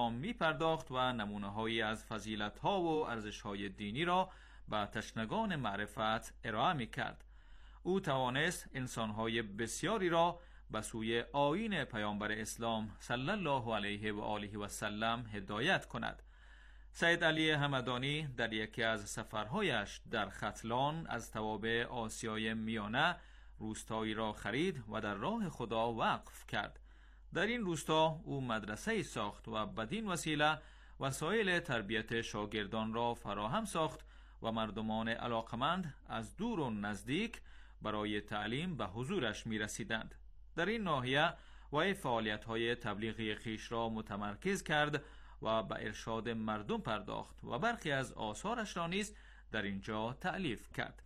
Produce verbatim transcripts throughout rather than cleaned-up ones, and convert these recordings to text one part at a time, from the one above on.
اسلام می پرداخت و نمونه‌هایی از فضیلت‌ها و ارزش‌های دینی را به تشنگان معرفت ارائه می کرد. او توانست انسان‌های بسیاری را به سوی آیین پیامبر اسلام صلی الله علیه و آله و سلم هدایت کند. سید علی همدانی در یکی از سفرهایش در ختلان از توابع آسیای میانه روستایی را خرید و در راه خدا وقف کرد. در این روستا او مدرسه ساخت و بدین وسیله وسایل تربیت شاگردان را فراهم ساخت و مردمان علاقمند از دور و نزدیک برای تعلیم به حضورش می رسیدند. در این ناحیه وی فعالیت‌های تبلیغی خویش را متمرکز کرد و به ارشاد مردم پرداخت و برخی از آثارش را نیز در اینجا تألیف کرد.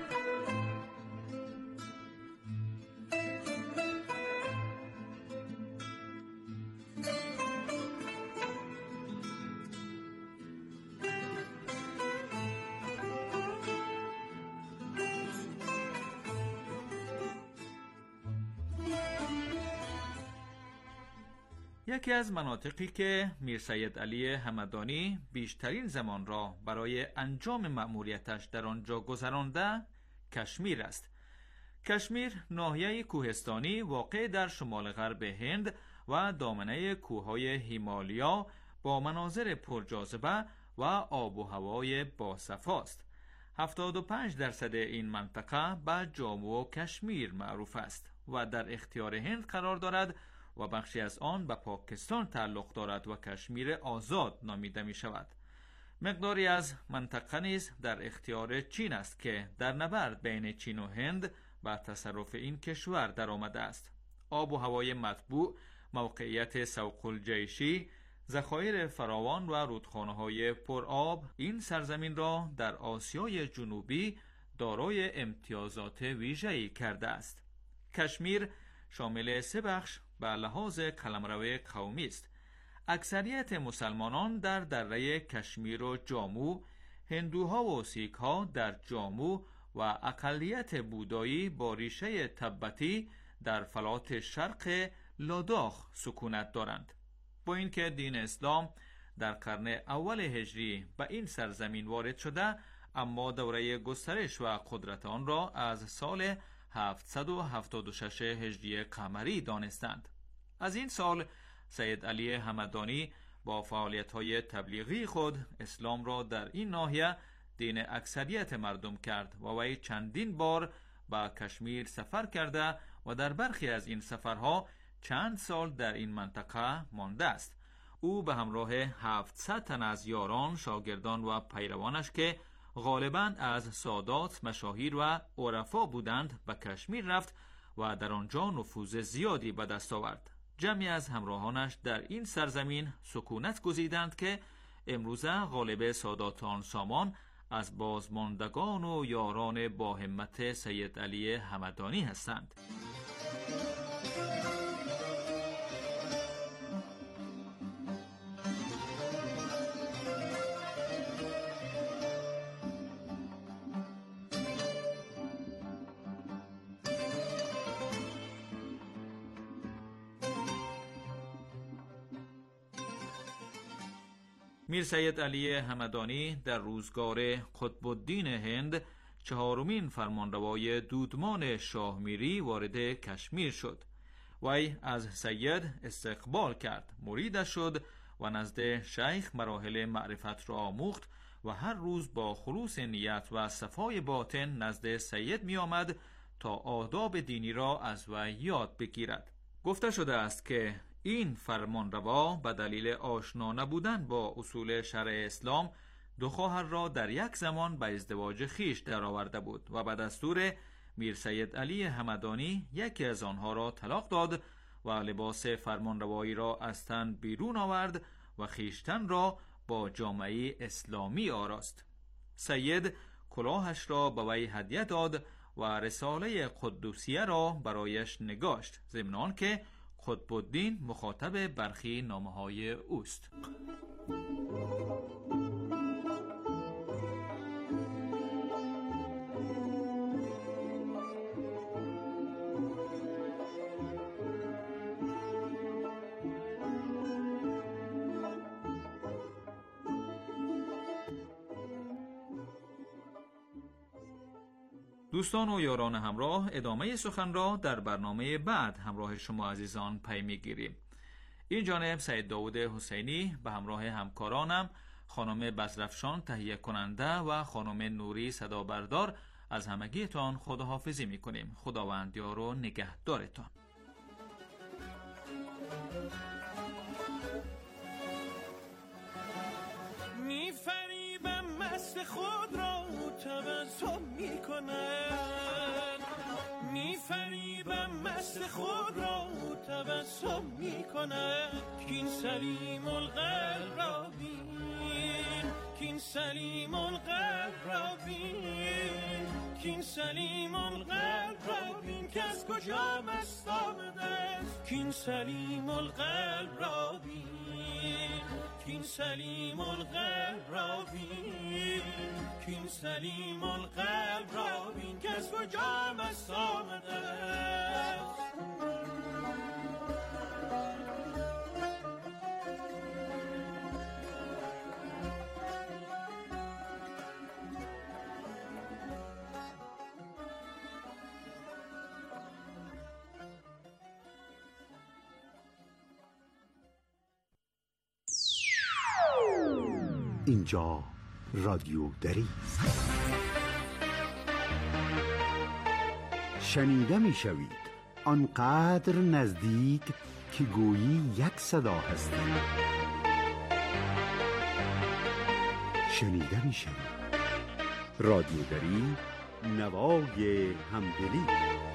یکی از مناطقی که میر سید علی همدانی بیشترین زمان را برای انجام مأموریتش در آنجا گذرانده کشمیر است. کشمیر ناحیه کوهستانی واقع در شمال غرب هند و دامنه کوههای هیمالیا با مناظر پرجاذبه و آب و هوای باصفا است. هفتاد و پنج درصد این منطقه به جامو و کشمیر معروف است و در اختیار هند قرار دارد و بخشی از آن به پاکستان تعلق دارد و کشمیر آزاد نامیده می شود. مقداری از منطقه نیز در اختیار چین است که در نبرد بین چین و هند به تصرف این کشور در آمده است. آب و هوای مطبوع، موقعیت سوق الجیشی، ذخایر فراوان و رودخانه‌های پرآب این سرزمین را در آسیای جنوبی دارای امتیازات ویژه‌ای کرده است. کشمیر شامل سه بخش به لحاظ قلمرو قومی است. اکثریت مسلمانان در دره کشمیر و جامو، هندوها و سیکها در جامو و اقلیت بودایی با ریشه تبتی در فلات شرق لاداخ سکونت دارند. با اینکه دین اسلام در قرن اول هجری به این سرزمین وارد شده، اما دوره گسترش و قدرت آن را از سال هفتصد و هفتاد و شش هجری قمری دانستند. از این سال سید علی همدانی با فعالیت‌های تبلیغی خود اسلام را در این ناحیه دین اکثریت مردم کرد و وی چندین بار به کشمیر سفر کرده و در برخی از این سفرها چند سال در این منطقه مانده است. او به همراه هفتصد تن از یاران، شاگردان و پیروانش که غالباً از سادات، مشاهیر و عرفا بودند به کشمیر رفت و در آنجا نفوذ زیادی به دست آورد. جمعی از همراهانش در این سرزمین سکونت گزیدند که امروزه غالب سادات آن سامان از بازماندگان و یاران با همت سید علی همدانی هستند. میر سید علی همدانی در روزگار قطب الدین هند چهارمین فرمانروای دودمان شاه میری وارد کشمیر شد. وی از سید استقبال کرد، مریدش شد و نزد شیخ مراحل معرفت را آموخت و هر روز با خلوص نیت و صفای باطن نزد سید می آمد تا آداب دینی را از وی یاد بگیرد. گفته شده است که این فرمانروا به دلیل آشنا نبودن با اصول شرع اسلام دو خواهر را در یک زمان به ازدواج خیش درآورده بود و به دستور میر سید علی همدانی یکی از آنها را طلاق داد و لباس فرمانروایی را از تن بیرون آورد و خیشتن را با جامعه اسلامی آراست. سید کلاهش را به وی هدیه داد و رساله قدوسیه را برایش نگاشت، ضمن آنکه قطب الدین مخاطب برخی نامه‌های اوست. دوستان و یاران همراه، ادامه سخن را در برنامه بعد همراه شما عزیزان پی میگیریم. این جانب سید داود حسینی به همراه همکارانم خانم بزرفشان تهیه کننده و خانم نوری صدا بردار از همگیتان خداحافظی میکنیم. خداوند یار و نگهدارتان. میفریبم مست خود را تبسم میکنن، میفریبم مست خود را تبسم میکنن. کین سلیم القلب را بین، کین سلیم القلب را بین، کین سلیم القلب را بین که از کجا مست آمده است. کین سلیم القلب را بین، کین سلیم القلب را بین، کین سلیم القلب را بین که از کجا مست آمده است. اینجا رادیو دری است. شنیده می شوید آنقدر نزدیک که گویی یک صدا هستی. شنیده می شوید رادیو دری، نوای همدلی.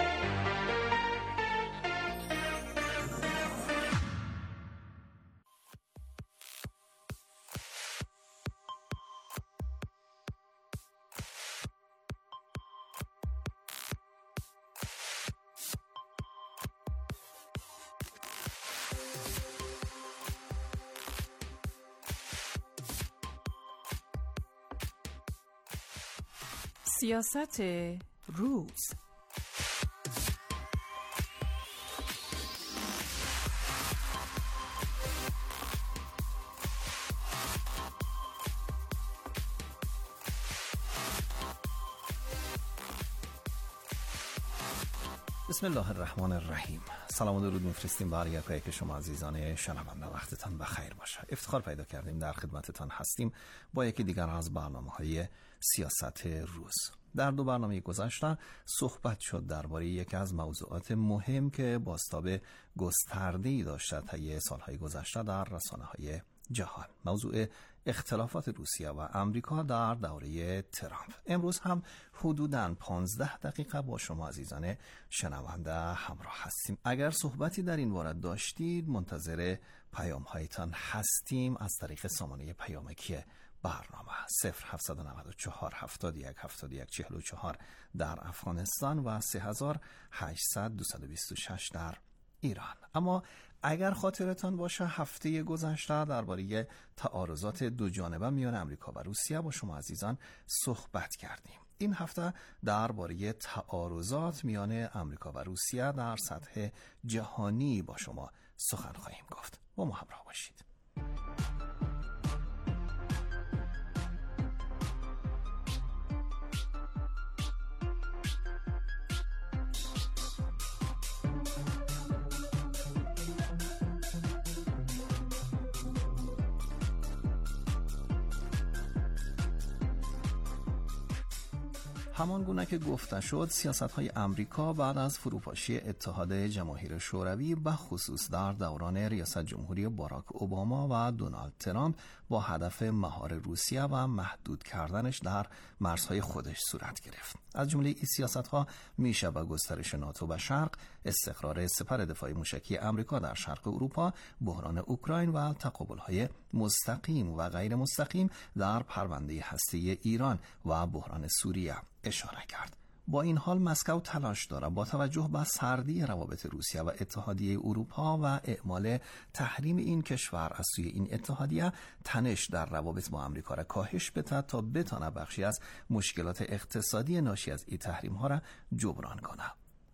سیاست روز. بسم الله الرحمن الرحیم. سلام و درود میفرستیم برای یک که شما عزیزان شنونده. وقتتان بخیر باشه. افتخار پیدا کردیم در خدمتتان هستیم با یکی دیگر از برنامه‌های سیاست روز. در دو برنامه گذشته صحبت شد درباره یکی از موضوعات مهم که بازتاب گسترده‌ای داشته طی سالهای گذشته در رسانه‌های جهان، موضوع اختلافات روسیه و امریکا در دوره ترامپ. امروز هم حدوداً پانزده دقیقه با شما عزیزان شنونده همراه هستیم. اگر صحبتی در این باره داشتید منتظر پیام هایتان هستیم از طریق سامانه پیامکی برنامه صفر هفت نه چهار هفتاد و یک هفتاد و یک چهل و چهار در افغانستان و سه هزار و هشتصد دویست و بیست و شش در ایران. اما اگر خاطرتان باشه هفته گذشته درباره تعارضات دو جانبه میان امریکا و روسیه با شما عزیزان صحبت کردیم. این هفته درباره تعارضات میان امریکا و روسیه در سطح جهانی با شما سخن خواهیم گفت. با ما همراه باشید. همان گونه که گفته شد سیاست‌های امریکا بعد از فروپاشی اتحاد جماهیر شوروی به خصوص در دوران ریاست جمهوری باراک اوباما و دونالد ترامپ با هدف مهار روسیه و محدود کردنش در مرزهای خودش صورت گرفت. از جمله این سیاست‌ها میشه به گسترش ناتو به شرق، استقرار سپر دفاعی موشکی امریکا در شرق اروپا، بحران اوکراین و تقابل‌های مستقیم و غیر مستقیم در پرونده هسته‌ای ایران و بحران سوریه اشاره کرد. با این حال مسکو تلاش داره با توجه به سردی روابط روسیه و اتحادیه اروپا و اعمال تحریم این کشور از سوی این اتحادیه تنش در روابط با آمریکا را کاهش بده تا بتونه بخشی از مشکلات اقتصادی ناشی از این تحریم ها را جبران کنه.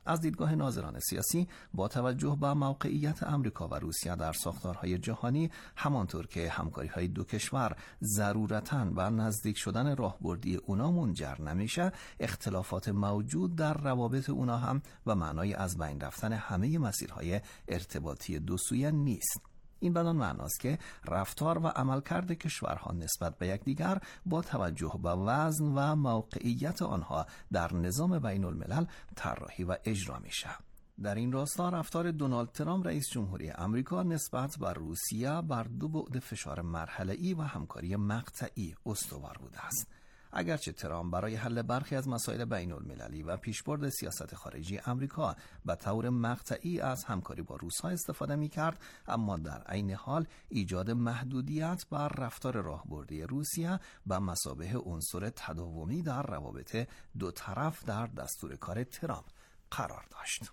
از دیدگاه ناظران سیاسی با توجه به موقعیت آمریکا و روسیه در ساختارهای جهانی، همانطور که همکاری‌های دو کشور ضرورتاً به نزدیک شدن راهبردی اونا منجر نمیشه، اختلافات موجود در روابط اونا هم و معنای از بین رفتن همه مسیرهای ارتباطی دو سویه نیست. این بدان معناست که رفتار و عملکرد کشورها نسبت به یکدیگر با توجه به وزن و موقعیت آنها در نظام بین الملل طراحی و اجرا میشه. در این راستا رفتار دونالد ترامپ رئیس جمهوری آمریکا نسبت به روسیه بر دو بعد فشار مرحله‌ای و همکاری مقطعی استوار بوده است. اگرچه ترامپ برای حل برخی از مسائل بین المللی و پیشبرد سیاست خارجی آمریکا به طور مقطعی از همکاری با روس‌ها استفاده می‌کرد، اما در عین حال ایجاد محدودیت بر رفتار راهبردی روسیه به مثابه عنصر تداومی در روابط دو طرف در دستور کار ترامپ قرار داشت.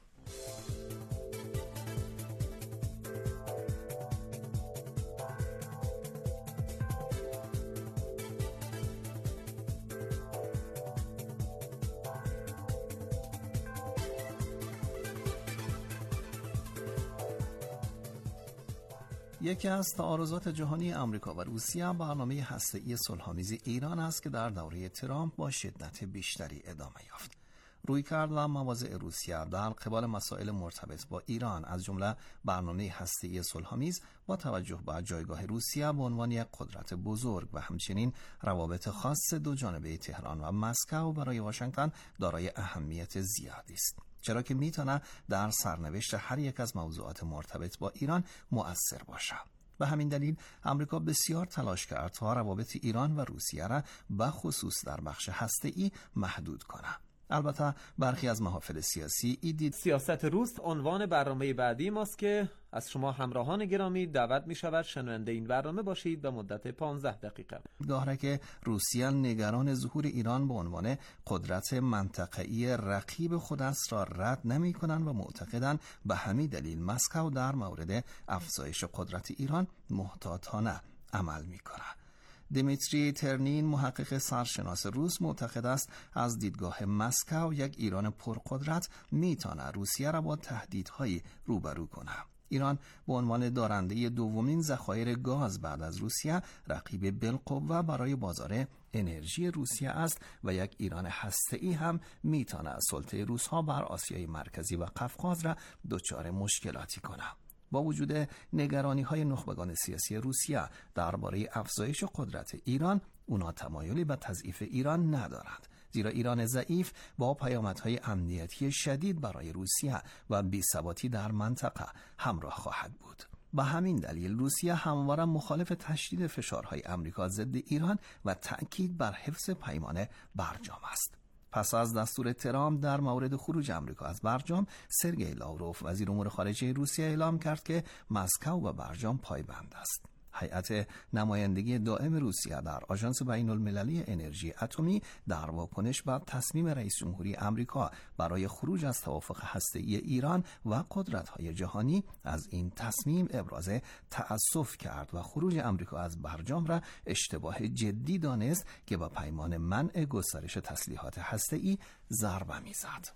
یکی از تعارضات جهانی آمریکا و روسیه برنامه هسته‌ای صلح‌آمیز ایران است که در دوره ترامپ با شدت بیشتری ادامه یافت. رویکرد و مواضع روسیه در قبال مسائل مرتبط با ایران، از جمله برنامه هسته‌ای صلح‌آمیز، با توجه به جایگاه روسیه به عنوان یک قدرت بزرگ و همچنین روابط خاص دو جانبه تهران و مسکو برای واشنگتن دارای اهمیت زیادی است، چرا که میتونه در سرنوشت هر یک از موضوعات مرتبط با ایران مؤثر باشه. به همین دلیل آمریکا بسیار تلاش کرد تا روابط ایران و روسیه را به خصوص در بخش هسته‌ای محدود کنه. البته برخی از محافل سیاسی ایدید سیاست روس عنوان برنامه بعدی ماست که از شما همراهان گرامی دعوت می شود شنونده این برنامه باشید به مدت پانزده دقیقه. داره که روسیه نگران ظهور ایران به عنوان قدرت منطقه‌ای رقیب خود است را رد نمی کنند و معتقدند به همین دلیل مسکو در مورد افزایش قدرت ایران محتاطانه عمل می کند. دیمیتری ترنین، محقق سرشناس روس، معتقد است از دیدگاه مسکو یک ایران پرقدرت میتونه روسیه را با تهدیدهایی روبرو کنه. ایران به عنوان دارنده دومین ذخایر گاز بعد از روسیه رقیب بالقوه برای بازار انرژی روسیه است و یک ایران هسته‌ای هم میتونه سلطه روس‌ها بر آسیای مرکزی و قفقاز را دچار مشکلاتی کنه. با وجود نگرانی‌های نخبگان سیاسی روسیه درباره افزایش قدرت ایران، اونا تمایلی به تضعیف ایران ندارند، زیرا ایران ضعیف با پیامدهای امنیتی شدید برای روسیه و بی‌ثباتی در منطقه همراه خواهد بود. به همین دلیل روسیه همواره مخالف تشدید فشارهای آمریکا ضد ایران و تأکید بر حفظ پیمان برجام است. پس از دستور ترامپ در مورد خروج آمریکا از برجام، سرگئی لاوروف وزیر امور خارجه روسیه اعلام کرد که مسکو به برجام پایبند است. هیئت نمایندگی دائم روسیه در آژانس بین المللی انرژی اتمی در واکنش به تصمیم رئیس جمهوری آمریکا برای خروج از توافق هسته‌ای ایران و قدرت‌های جهانی از این تصمیم ابراز تأسف کرد و خروج آمریکا از برجام را اشتباه جدی دانست که با پیمان منع گسترش تسلیحات هسته‌ای ضربه می‌زد.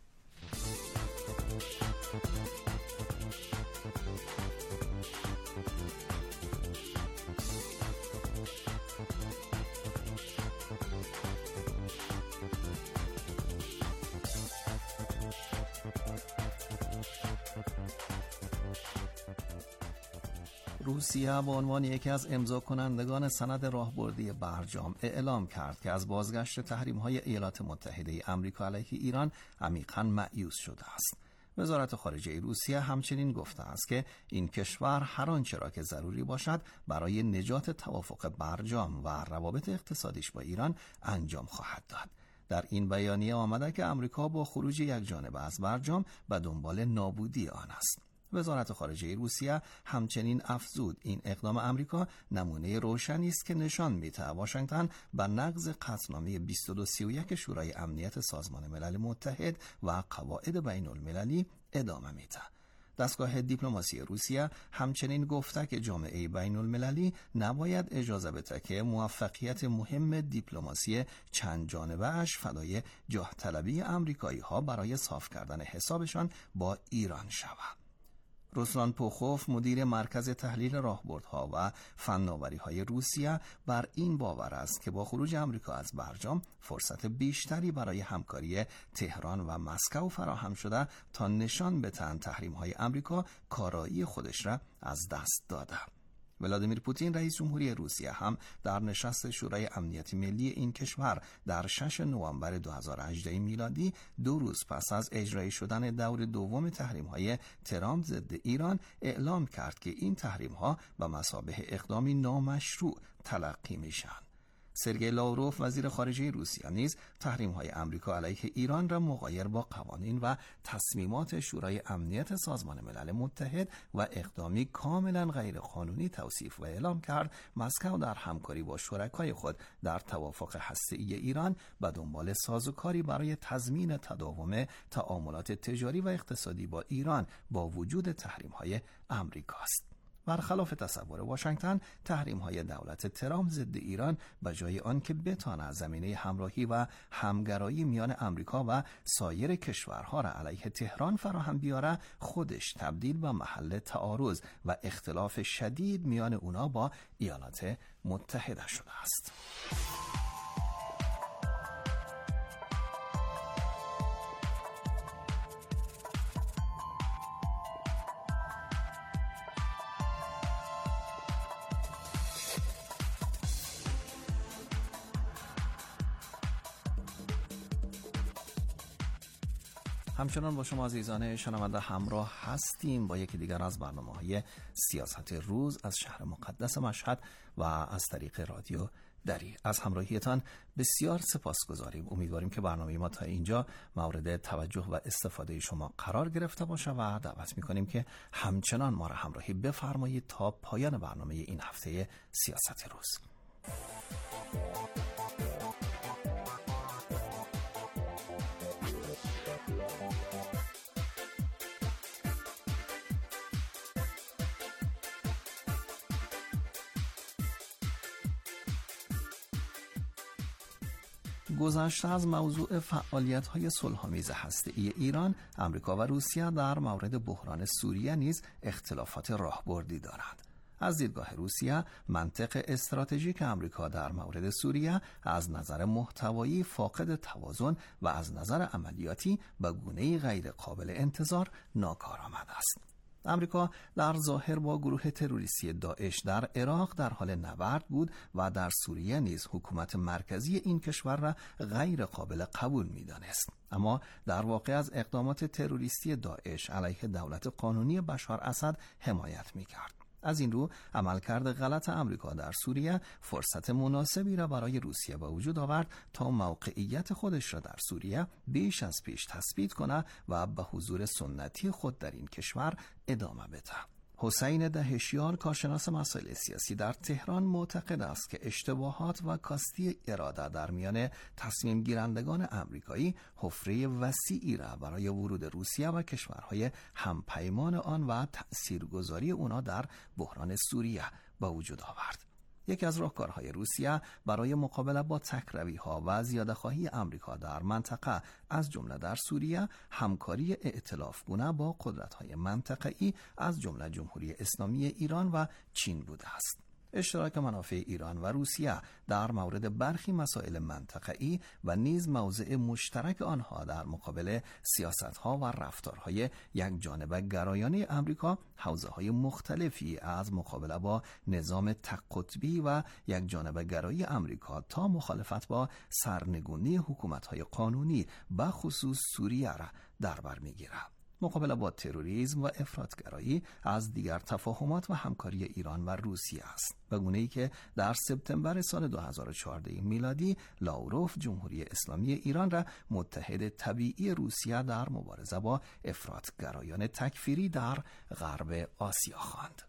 روسیه به عنوان یکی از امضا کنندگان سند راهبردی برجام اعلام کرد که از بازگشت تحریم‌های ایالات متحده آمریکا علیه ایران عمیقاً مایوس شده است. وزارت خارجه روسیه همچنین گفته است که این کشور هر آنچه را که ضروری باشد برای نجات توافق برجام و روابط اقتصادیش با ایران انجام خواهد داد. در این بیانیه آمده که آمریکا با خروج یکجانبه از برجام به دنبال نابودی آن است. وزارت خارجه روسیه همچنین افزود این اقدام آمریکا نمونه روشنی است که نشان می‌دهد واشنگتن به نقض قطعنامه بیست و دو سی و یک شورای امنیت سازمان ملل متحد و قواعد بین المللی ادامه می‌دهد. دستگاه دیپلماسی روسیه همچنین گفته که جامعه بین المللی نباید اجازه بده که موفقیت مهم دیپلماسی چند جانبه اش فدای جاه طلبی امریکایی ها برای صاف کردن حسابشان با ایران شود. روسلان پوخوف مدیر مرکز تحلیل راهبردها و فناوری‌های روسیه بر این باور است که با خروج آمریکا از برجام فرصت بیشتری برای همکاری تهران و مسکو فراهم شده تا نشان بدهند تحریم‌های آمریکا کارایی خودش را از دست داده. ولادیمیر پوتین رئیس جمهوری روسیه هم در نشست شورای امنیت ملی این کشور در ششم نوامبر دو هزار و هجده میلادی دو روز پس از اجرایی شدن دور دوم تحریم‌های ترامپ ضد ایران اعلام کرد که این تحریم‌ها به مثابه اقدامی نامشروع تلقی میشن. سرگئی لاوروف وزیر خارجه روسیه نیز تحریم‌های آمریکا علیه ایران را مغایر با قوانین و تصمیمات شورای امنیت سازمان ملل متحد و اقدامی کاملا غیرقانونی توصیف و اعلام کرد. مسکو در همکاری با شرکای خود در توافق هسته‌ای ایران به دنبال سازوکاری برای تضمین تداوم تعاملات تجاری و اقتصادی با ایران با وجود تحریم‌های آمریکا است. برخلاف تصور واشنگتن، تحریم‌های دولت ترامپ ضد ایران به جای آن که بتواند زمینه همراهی و همگرایی میان آمریکا و سایر کشورها را علیه تهران فراهم بیاره، خودش تبدیل به محل تعارض و اختلاف شدید میان اونا با ایالات متحده شده است. همچنان با شما عزیزان شنونده همراه هستیم با یکی دیگر از برنامه‌های سیاست روز از شهر مقدس مشهد و از طریق رادیو دری. از همراهیتان بسیار سپاسگزاریم. امیدواریم که برنامه ما تا اینجا مورد توجه و استفاده شما قرار گرفته باشه و دعوت می‌کنیم که همچنان ما را همراهی بفرمایید تا پایان برنامه این هفته سیاست روز. گذشته از موضوع فعالیت‌های صلح‌آمیز هسته‌ای ایران، آمریکا و روسیه در مورد بحران سوریه نیز اختلافات راهبردی دارند. از دیدگاه روسیه، منطق استراتژیک آمریکا در مورد سوریه از نظر محتوایی فاقد توازن و از نظر عملیاتی به گونه‌ای غیر قابل انتظار ناکارآمد است. آمریکا در ظاهر با گروه تروریستی داعش در عراق در حال نبرد بود و در سوریه نیز حکومت مرکزی این کشور را غیر قابل قبول می‌دانست. اما در واقع از اقدامات تروریستی داعش علیه دولت قانونی بشار اسد حمایت می‌کرد. از این رو عملکرد غلط آمریکا در سوریه فرصت مناسبی را برای روسیه به وجود آورد تا موقعیت خودش را در سوریه بیش از پیش تثبیت کنه و به حضور سنتی خود در این کشور ادامه بده. حسین دهشیار، کارشناس مسائل سیاسی در تهران، معتقد است که اشتباهات و کاستی اراده در میان تصمیم گیرندگان آمریکایی حفره وسیعی را برای ورود روسیه و کشورهای همپیمان آن و تأثیرگذاری اونا در بحران سوریه به وجود آورد. یکی از راهکارهای روسیه برای مقابله با تکروی‌ها و زیاده‌خواهی آمریکا در منطقه از جمله در سوریه، همکاری ائتلافگونه با قدرت‌های منطقه‌ای از جمله جمهوری اسلامی ایران و چین بوده است. اشتراک منافع ایران و روسیه در مورد برخی مسائل منطقه‌ای و نیز موضع مشترک آنها در مقابل سیاست‌ها و رفتارهای یک جانبه گرایانه آمریکا، حوزه‌های مختلفی از مقابله با نظام تک قطبی و یک جانبه گرایی آمریکا تا مخالفت با سرنگونی حکومت‌های قانونی به خصوص سوریه را در بر می‌گیرد. مقابله با تروریسم و افراطگرایی از دیگر تفاهمات و همکاری ایران و روسیه است، به گونه‌ای که در سپتامبر سال دو هزار و چهارده میلادی لاوروف جمهوری اسلامی ایران را متحد طبیعی روسیه در مبارزه با افراطگرایان تکفیری در غرب آسیا خواند.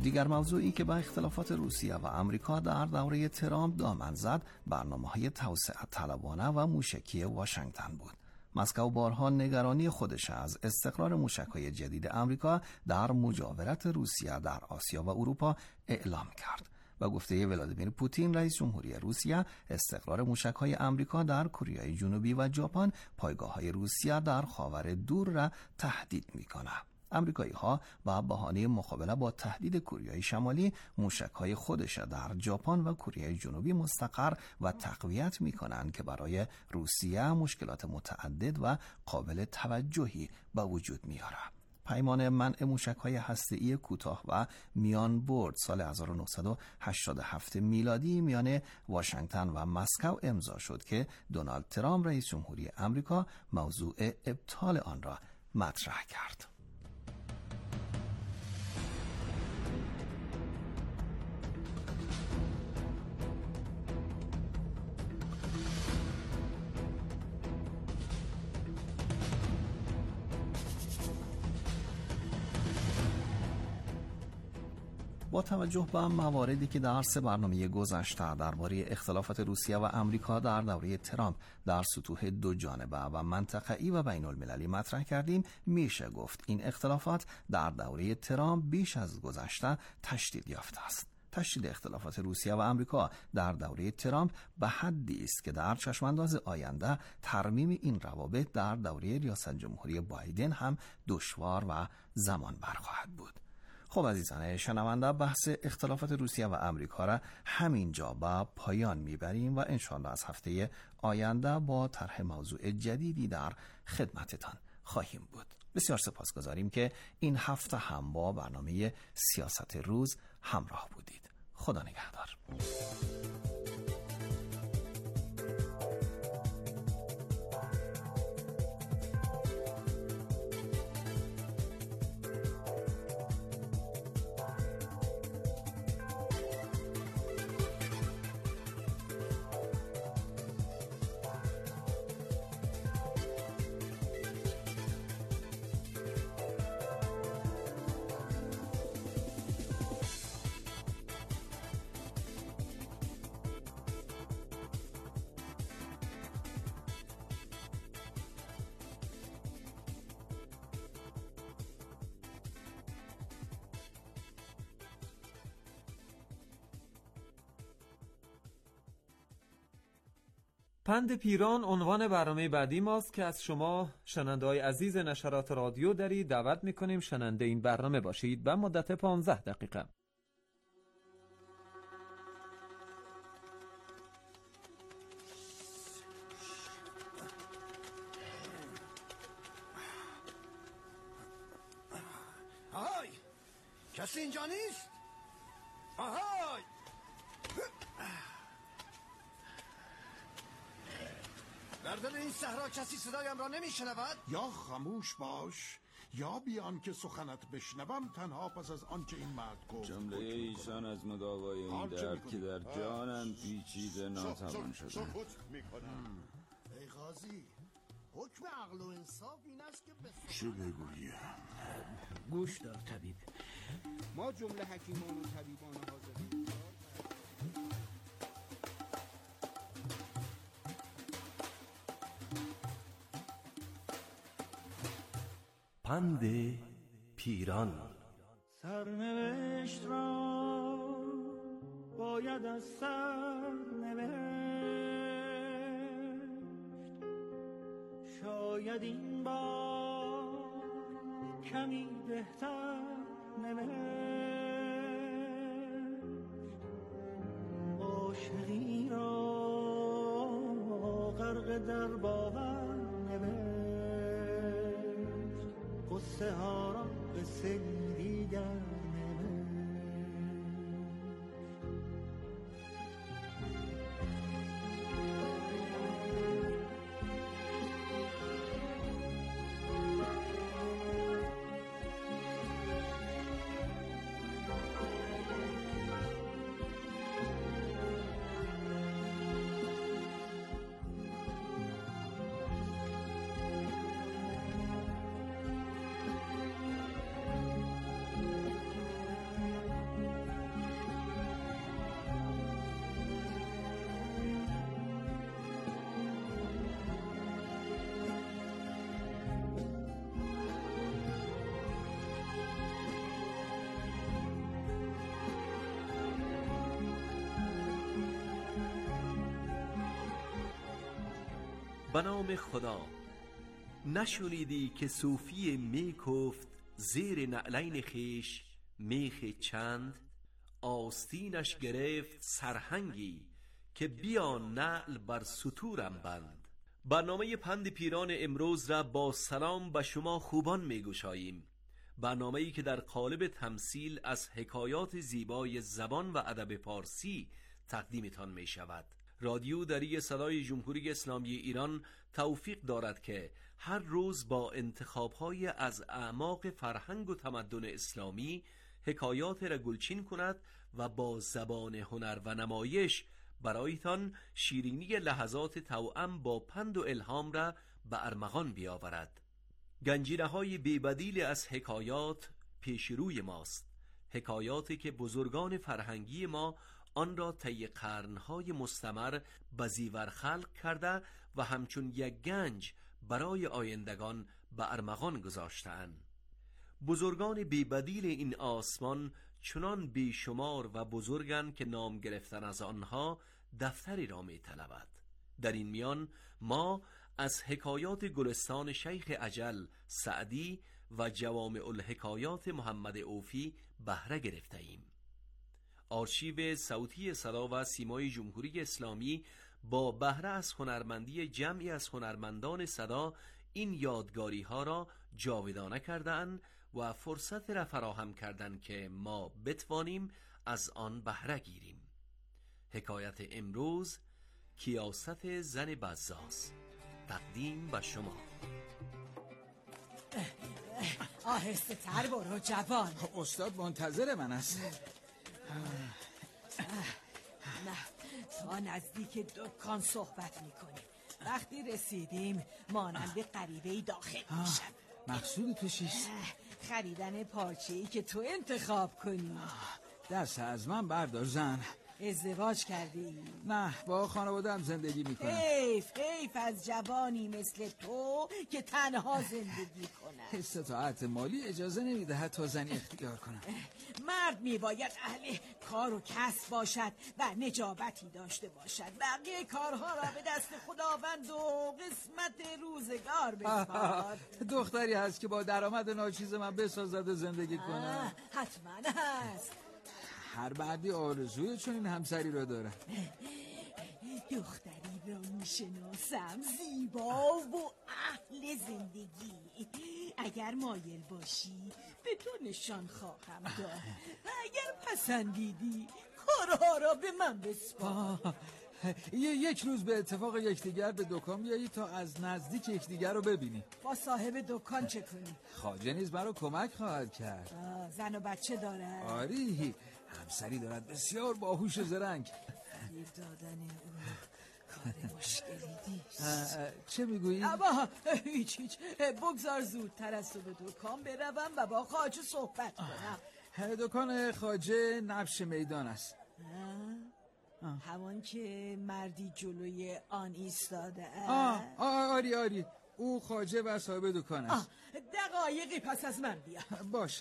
دیگر موضوعی که با اختلافات روسیه و آمریکا در دوره ترامپ دامن زد، برنامه‌های توسعه طلبانه و موشکی واشنگتن بود. مسکو بارها نگرانی خودش از استقرار موشک‌های جدید آمریکا در مجاورت روسیه در آسیا و اروپا اعلام کرد. و گفته ولادیمیر پوتین رئیس جمهوری روسیه، استقرار موشک‌های آمریکا در کره جنوبی و ژاپن پایگاه‌های روسیه در خاور دور را تهدید می‌کند. امریکایی‌ها با بهانه مقابله با تهدید کره شمالی موشک‌های خودش در ژاپن و کره جنوبی مستقر و تقویت می‌کنند که برای روسیه مشکلات متعدد و قابل توجهی به وجود می‌آورد. پیمان منع موشک‌های هسته‌ای کوتاه و میان برد سال هزار و نهصد و هشتاد و هفت میلادی میان واشنگتن و مسکو امضا شد که دونالد ترامپ رئیس جمهوری آمریکا موضوع ابطال آن را مطرح کرد. با توجه به مواردی که در سه برنامه گذشته درباره اختلافات روسیه و آمریکا در دوره ترامپ در سطوح دو جانبه و منطقه‌ای و بین المللی مطرح کردیم، میشه گفت این اختلافات در دوره ترامپ بیش از گذشته تشدید یافته است. تشدید اختلافات روسیه و آمریکا در دوره ترامپ به حدی است که در چشمانداز آینده ترمیم این روابط در دوره ریاست جمهوری بایدن هم دشوار و زمان بر خواهد بود. خب عزیزان شنونده، بحث اختلافات روسیه و آمریکا را همینجا به پایان میبریم و انشاءالله از هفته آینده با طرح موضوع جدیدی در خدمتتان خواهیم بود. بسیار سپاسگزاریم که این هفته هم با برنامه سیاست روز همراه بودید. خدا نگهدار. پند پیران عنوان برنامه بعدی ماست که از شما شنونده‌های عزیز نشرات رادیو داری دعوت می‌کنیم شنونده این برنامه باشید به مدت پانزده دقیقه. آهای، کسی اینجا نیست؟ آهای، در دل این صحرا کسی صدایم را نمیشنود؟ یا خاموش باش یا بیان که سخنت بشنوم، تنها پس از آنچه این مرد گفت. جمله ایشان از مداوای این درد که در جانم پیچیده ناتوان شده. سکوت میکنم. ای قاضی، حکم عقل و انصاف این است که چه بگویم؟ گوش دار طبیب، ما جمله حکیمان و طبیبان حاضرین پند پیران. سرنوشت را باید از سر نوشت، شاید این بار کمی بهتر نوشت، عاشقی را غرق در باور نوشت، قصه ها را قصه دیگر به نام خدا. نشنیدی که صوفی می گفت زیر نعلین خیش میخ چند؟ آستینش گرفت سرهنگی که بیا نعل بر ستورم بند. برنامه پند پیران امروز را با سلام به شما خوبان می گشاییم. برنامه‌ای که در قالب تمثیل از حکایات زیبای زبان و ادب پارسی تقدیمتان می شود. رادیو دری صدای جمهوری اسلامی ایران توفیق دارد که هر روز با انتخاب‌های از اعماق فرهنگ و تمدن اسلامی حکایات را گلچین کند و با زبان هنر و نمایش برایتان شیرینی لحظات توأم با پند و الهام را به ارمغان بیاورد. گنجینه‌های بی‌بدیل از حکایات پیش روی ماست، حکایاتی که بزرگان فرهنگی ما آن را طی قرن‌های مستمر به زیور خلق کرده و همچون یک گنج برای آیندگان به ارمغان گذاشته‌اند. بزرگان بی‌بدیل این آسمان چنان بیشمار و بزرگند که نام گرفتن از آنها دفتری را می طلبد. در این میان ما از حکایات گلستان شیخ اجل سعدی و جوامع الحکایات محمد اوفی بهره گرفته ایم. آرشیو صوتی صدا و سیمای جمهوری اسلامی با بهره از هنرمندی جمعی از هنرمندان صدا این یادگاری ها را جاودانه کردند و فرصت را فراهم کردند که ما بتوانیم از آن بهره گیریم. حکایت امروز کیاست زن بزاز، تقدیم به شما. آهسته تر برو جوان. استاد منتظر من است. نه، تا نزدیک دکان صحبت میکنیم. وقتی رسیدیم مانند غریبه‌ای داخل میشم. مقصود تو چیست؟ خریدن پارچه‌ای که تو انتخاب کنی. دست از من بردار زن. ازدواج کردی؟ نه، با خانواده‌ام زندگی میکنم. حیف حیف از جوانی مثل تو که تنها زندگی کنه. استطاعت مالی اجازه نمیدهد تا زنی اختیار کنم. مرد میباید اهل کار و کسب باشد و نجابتی داشته باشد. بقیه کارها را به دست خداوند و قسمت روزگار بسپار. دختری هست که با درآمد ناچیز من بسازد و زندگی کنه؟ حتما هست. هر مردی آرزوی چون این همسری را داره. دختری را میشناسم، زیبا و اهل زندگی. اگر مایل باشی به تو نشان خواهم داد و اگر پسندیدی کارها را به من بسپار. یک روز به اتفاق یکدیگر به دکان بیایی تا از نزدیک یکدیگر رو ببینی. با صاحب دکان چه کنی؟ خواجه نیز مرا کمک خواهد کرد. زن و بچه دارد؟ آری، همسری دارد بسیار باهوش و زرنگ. گیر دادن او کار مشکلی نیست. چه میگویی؟ اما هیچ هیچ بگذار زودتر از تو به دکان بروم و با خواجه صحبت کنم. دکان خواجه نبش میدان است. همان که مردی جلوی آن ایستاده آه آری آری او خواجه و صاحب دکان است. دقایقی پس از من بیا. باشه.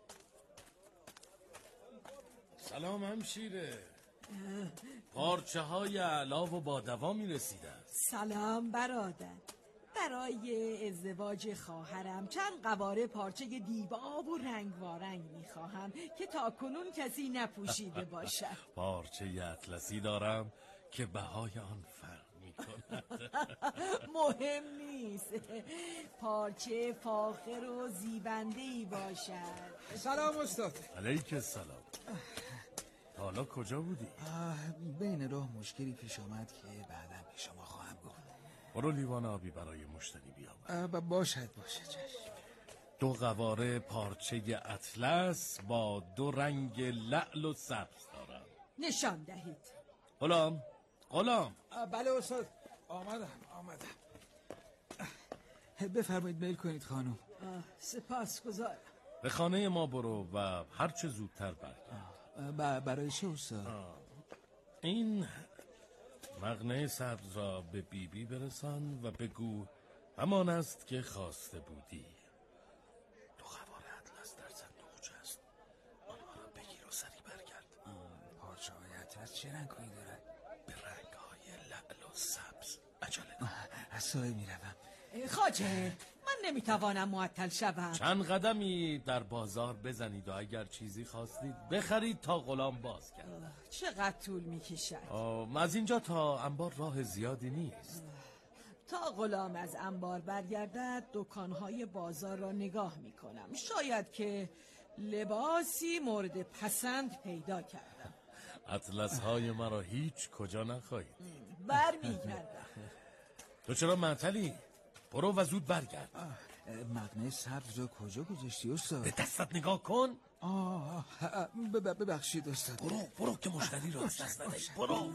سلام همشیره. پارچه های علا و با دوامی رسیدن. سلام برادر. برای ازدواج خواهرم چند قواره پارچه دیبا و رنگوارنگ میخواهم که تا کنون کسی نپوشیده باشد. پارچه اطلسی دارم که بهای آن فرق میکند. مهم نیست، پارچه فاخر و زیبنده‌ای باشد. سلام استاد. علیک السلام. حالا کجا بودی؟ بین راه مشکلی پیش آمد که بعداً به شما خواهم گفت. برو لیوان آبی برای مشتری بیاور. باشد باشد چشم. دو قواره پارچه اطلس با دو رنگ لعل و سبز دارم. نشان دهید. غلام غلام. بله استاد، آمدم آمدم. بفرمایید میل کنید خانم. سپاسگزارم. به خانه ما برو و هر چه زودتر برگرد. برای چه استاد؟ این مقنعه سبز را به بیبی بی برسان و بگو همان است که خواسته بودی. دو قواره اطلس در صندوقچه است، آنها را بگیر و سری برگرد. پارچه های اطلس چه رنگ هایی دارد؟ به رنگ های لعل و سبز. عجله کن. مسای میروم. خواجه من نمیتوانم معطل شوم. چند قدمی در بازار بزنید و اگر چیزی خواستید بخرید تا غلام باز کرد. چقدر طول میکشد؟ از اینجا تا انبار راه زیادی نیست. تا غلام از انبار برگردد دکانهای بازار را نگاه میکنم، شاید که لباسی مورد پسند پیدا کردم. اطلس های مرا هیچ کجا نخواهید. برمیگردم. تو چرا معطلی؟ برو و زود برگرد. مقنعه سبز رو کجا گذاشتی استاد؟ به دستت نگاه کن. آه ببخشید استاد. برو برو که مشتری رو از دست ندهی. برو.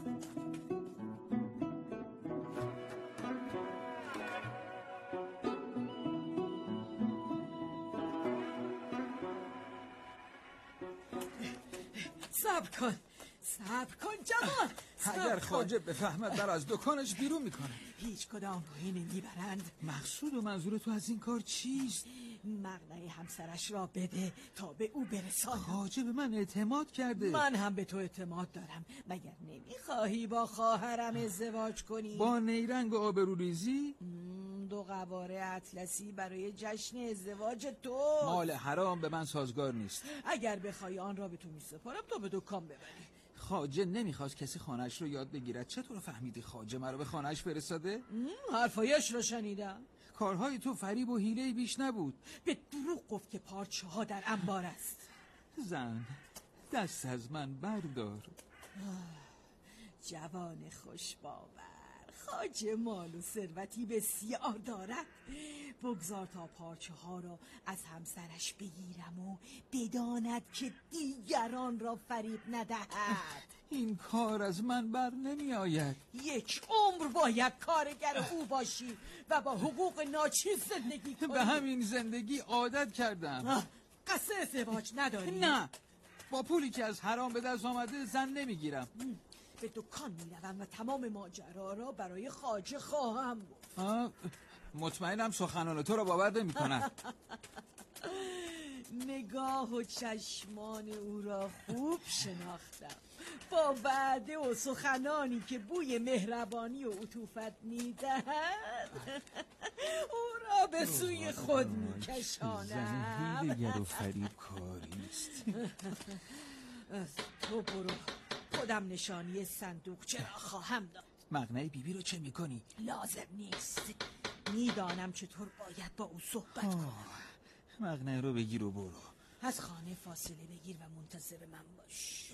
صبر کن صبر کن جوان. اگر خواجه بفهمد بر از دکانش بیرون میکنه. هیچ کدام روی نمیبرند. مقصود و منظور تو از این کار چیست؟ مقنعه همسرش را بده تا به او برسانم. خواجه به من اعتماد کرده. من هم به تو اعتماد دارم. مگر نمیخواهی با خواهرم ازدواج کنی؟ با نیرنگ و آبروریزی؟ دو قواره اطلسی برای جشن ازدواج تو. مال حرام به من سازگار نیست. اگر بخوای آن را به تو میسپارم تا به دکان ببری. خواجه نمیخواست کسی خانه‌اش رو یاد بگیرد. چطور فهمیدی خواجه مرا به خانه‌اش فرستاده؟ حرفایش رو شنیدم. کارهای تو فریب و حیله بیش نبود. به دروغ گفت که پارچه ها در انبار است. زن دست از من بردار. جوان خوشباور، خواجه مال و ثروتی بسیار دارد. بگذار تا پارچه ها را از همسرش بگیرم و بداند که دیگران را فریب ندهد. این کار از من بر نمی آید. یک عمر باید کارگر او باشی و با حقوق ناچیز زندگی کنی. به همین زندگی عادت کردم. قصد ازدواج نداری؟ نه، با پولی که از حرام به دست آمده زن نمیگیرم. به دکان میروم و تمام ماجرا را برای خواجه خواهم گفت. مطمئنم سخنان تو را باور نمی‌کنم. نگاه و چشمان او را خوب شناختم. با وعده و سخنانی که بوی مهربانی و عطوفت میدهد او را به سوی خود میکشانم. زن حیله‌گر و فریب کاریست. تو برو، خودم نشانی صندوق چرا خواهم داد. مقنعه بیبی رو چه میکنی؟ لازم نیست، میدانم چطور باید با او صحبت کنم. مقنعه رو بگیر و برو. از خانه فاصله بگیر و منتظر من باش.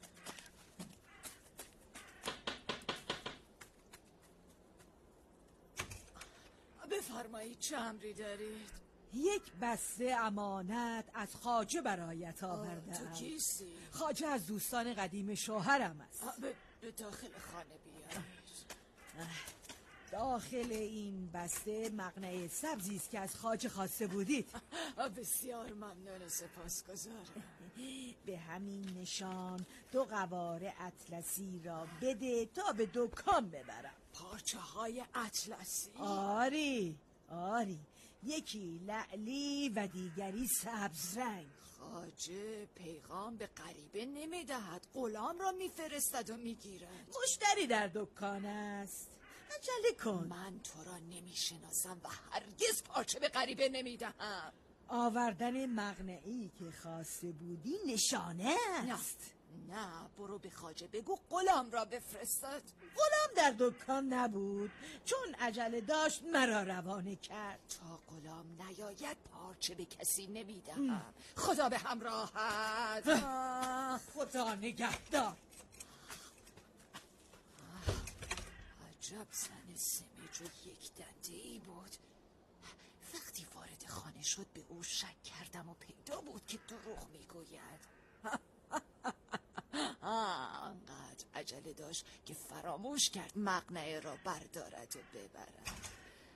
بفرمایید چه امری دارید؟ یک بسته امانت از خواجه برایت آوردم. تو کیستی؟ خواجه از دوستان قدیم شوهرم است. به, به داخل خانه بیارید. داخل این بسته مقنعه سبزی است که از خواجه خواسته بودید. بسیار ممنون، سپاسگزارم. به همین نشان دو قواره اطلسی را بده تا به دکان ببرم. پارچه های اطلسی؟ آری آری، یکی لعلی و دیگری سبز رنگ. خواجه پیغام به غریبه نمیدهد، غلام را میفرستد و میگیرد. مشتری در دکان است، عجله کن. من تو را نمیشناسم و هرگز پارچه به غریبه نمیدهم. آوردن مقنعه‌ای که خواسته بودی نشانه است. نه نه، برو به خواجه بگو غلام را بفرستد. غلام در دکان نبود، چون عجله داشت مرا روانه کرد. تا غلام نیاید پارچه به کسی نمیدهم. خدا به همراهت. خدا نگهدار. عجب زن سمج و یک دنده ای بود. وقتی وارد خانه شد به او شک کردم و پیدا بود که دروغ میگوید. انقدر عجله داشت که فراموش کرد مقنعه را بردارد و ببرد.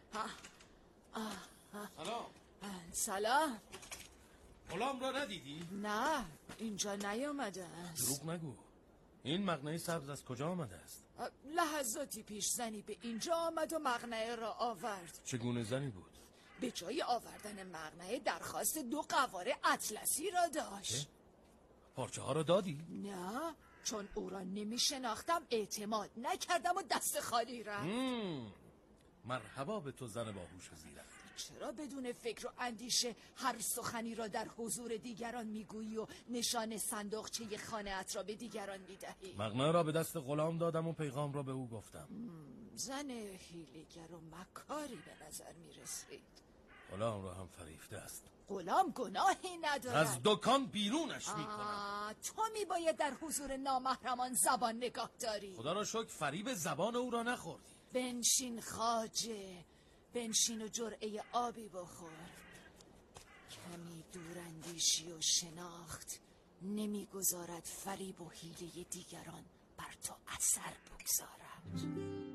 سلام. سلام. غلام را ندیدی؟ نه، اینجا نیامده است. دروغ نگو. این مقنعه سبز از کجا آمده است؟ لحظاتی پیش زنی به اینجا آمد و مقنعه را آورد. چگونه زنی بود؟ به جای آوردن مقنعه درخواست دو قواره اطلسی را داشت. پارچه ها را دادی؟ نه، چون او را نمی شناختم اعتماد نکردم و دست خالی رفت. مرحبا به تو زن باهوش زیرک. چرا بدون فکر و اندیشه هر سخنی را در حضور دیگران میگویی و نشان صندوقچه خانه‌ات را به دیگران میدهی؟ مقنعه را به دست غلام دادم و پیغام را به او گفتم. زن حیله‌گر و مکاری به نظر میرسید. غلام را هم فریفته است. غلام گناهی ندارد. از دکان بیرونش میکنم. تو میباید در حضور نامحرمان زبان نگاه داری. خدا را شکر فریب زبان او را نخوردی. بنشین خواجه، بنشین و جرعه آبی بخور. کمی دوراندیشی و شناخت نمیگذارد فریب و حیله دیگران بر تو اثر بگذارد.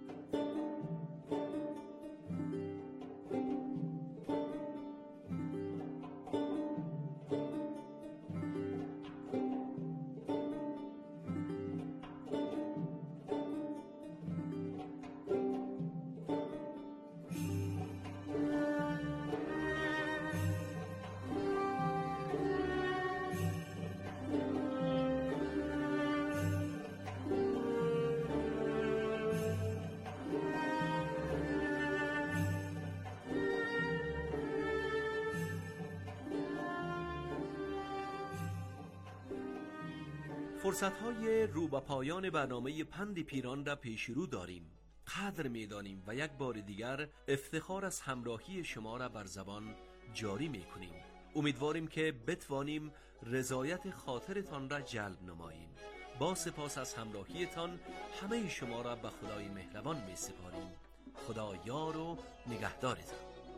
فرصت‌های رو به پایان برنامه پند پیران را پیش رو داریم. قدر می‌دانیم و یک بار دیگر افتخار از همراهی شما را بر زبان جاری می‌کنیم. امیدواریم که بتوانیم رضایت خاطرتان را جلب نماییم. با سپاس از همراهیتان همه شما را به خدای مهربان می‌سپاریم. خدا یار و نگهدارتان.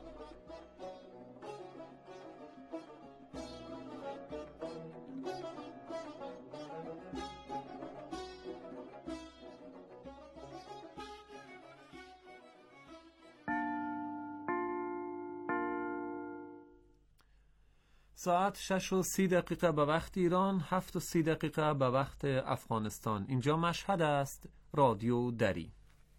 ساعت شش و سی دقیقه به وقت ایران، هفت و سی دقیقه به وقت افغانستان. اینجا مشهد است، رادیو دری.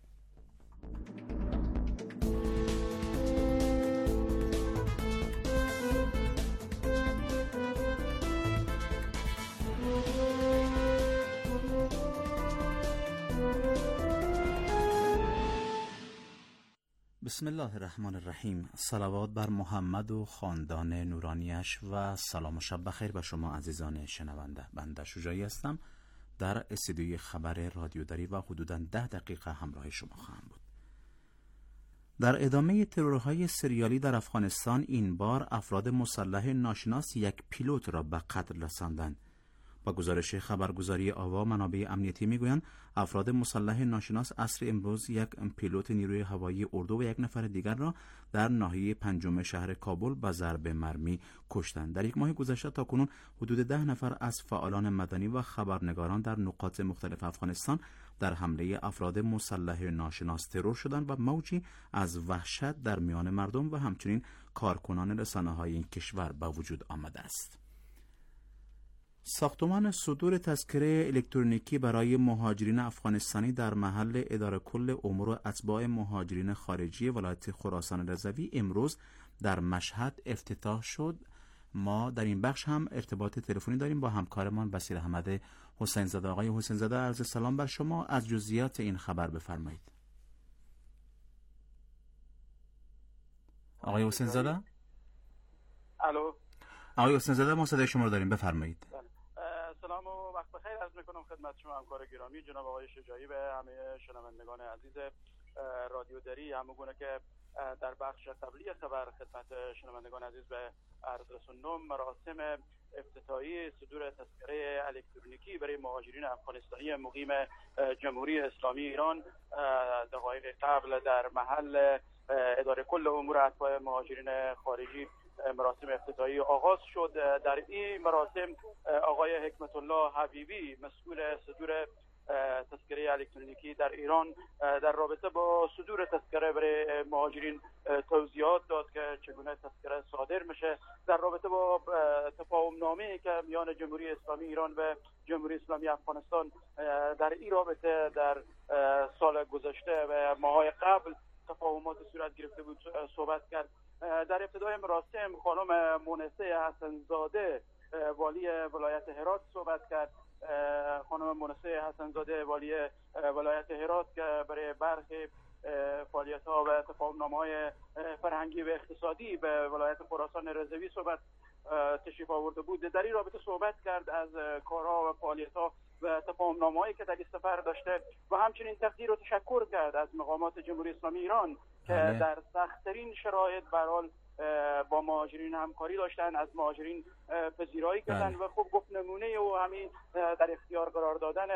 بسم الله الرحمن الرحیم. صلوات بر محمد و خاندان نورانیش و سلام و شب بخیر به شما عزیزان شنونده. بنده شجاعی هستم، در استودیوی خبر رادیو دری و حدوداً ده دقیقه همراه شما خواهم بود. در ادامه ترورهای سریالی در افغانستان، این بار افراد مسلح ناشناس یک پیلوت را به قتل رساندند. با گزارش خبرگزاری آوا، منابع امنیتی میگویند افراد مسلح ناشناس عصر امروز یک پیلوت نیروی هوایی اردو و یک نفر دیگر را در ناحیه پنجم شهر کابل به ضرب مرمی کشتند. در یک ماه گذشته تاکنون حدود ده نفر از فعالان مدنی و خبرنگاران در نقاط مختلف افغانستان در حمله افراد مسلح ناشناس ترور شدند و موجی از وحشت در میان مردم و همچنین کارکنان رسانه‌های این کشور به وجود آمده است. ساختمان صدور تذکره الکترونیکی برای مهاجرین افغانستانی در محل اداره کل امور و اتباع مهاجرین خارجی ولایت خراسان رضوی امروز در مشهد افتتاح شد. ما در این بخش هم ارتباط تلفنی داریم با همکارمان بصیر احمد حسین زاده. آقای حسین زاده، عرض سلام بر شما. از جزئیات این خبر بفرمایید. آقای حسین زاده؟ الو. آقای حسین زاده، ما صدای شما رو داریم، بفرمایید. سلام و وقت بخیر عرض میکنم خدمت شما همکار گرامی جناب آقای شجاعی، به همه شنوندگان عزیز رادیو دری. همگونه که در بخش قبلی خبر خدمت شنوندگان عزیز به عرض رسوندم، مراسم افتتاحی صدور تذکره الکترونیکی برای مهاجرین افغانستانی مقیم جمهوری اسلامی ایران دقایق قبل در محل اداره کل امور اتباع مهاجرین خارجی مراسم افتتاحی آغاز شد. در این مراسم آقای حکمت الله حبیبی، مسئول صدور تذکره الکترونیکی در ایران، در رابطه با صدور تذکره برای مهاجرین توضیحات داد که چگونه تذکره صادر میشه، در رابطه با تفاهم نامه‌ای که میان جمهوری اسلامی ایران و جمهوری اسلامی افغانستان در این رابطه در سال گذشته و ماهای قبل تفاهمات صورت گرفته بود صحبت کرد. در ابتدای مراسم خانم مونسه حسنزاده، والی ولایت هرات، صحبت کرد. خانم مونسه حسنزاده، والی ولایت هرات، که برای برخی فعالیت‌ها و تفاهم‌نامه‌های فرهنگی و اقتصادی به ولایت خراسان رضوی صحبت تشریف آورده بود. در این رابطه صحبت کرد از کارها و فعالیت‌ها و تفاهم‌نامه‌هایی که در این سفر داشته و همچنین تقدیر و تشکر کرد از مقامات جمهوری اسلامی ایران که در سخت‌ترین شرایط به هر حال با مهاجرین همکاری داشتن، از مهاجرین پذیرایی کردن و خب گفت نمونه و همین در اختیار قرار دادن